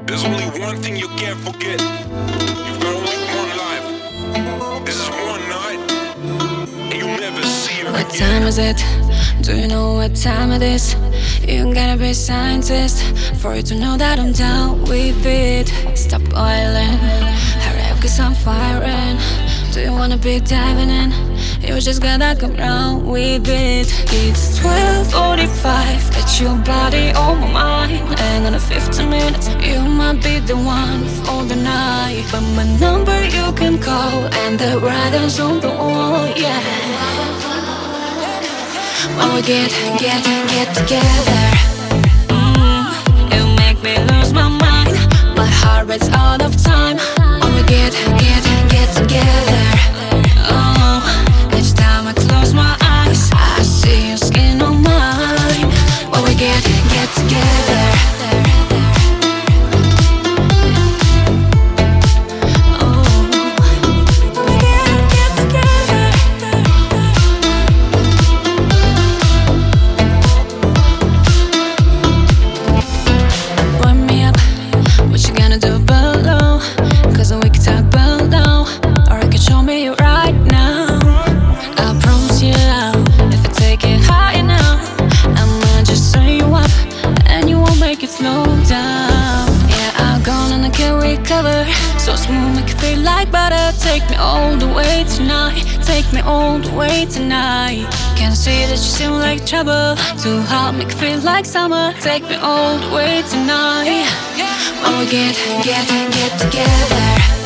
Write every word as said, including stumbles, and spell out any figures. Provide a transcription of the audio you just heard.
There's only one thing you can't forget. You've got only one life. This is one night, and you'll never see it again. What time is it? Do you know what time it is? You gotta be a scientist for you to know that I'm down with it. Stop oiling, hurry up cause I'm firing. Do you wanna be diving in? You just gotta come round with it. It's twelve forty-five, got your body on my mind. And in fifteen minutes, you might be the one for the night. But my number you can call, and the rider's on the wall, yeah. When we get, get, get together, mm, you make me lose my mind. My heart rate's out of time. When we get, get, get together, oh, each time I close my eyes, I see your skin on mine. When we get, get together, slow down. Yeah, I'm gone and I can't recover. So smooth, make it feel like butter. Take me all the way tonight. Take me all the way tonight. Can't see that you seem like trouble. Too hot, make it feel like summer. Take me all the way tonight. When we get, get, get together.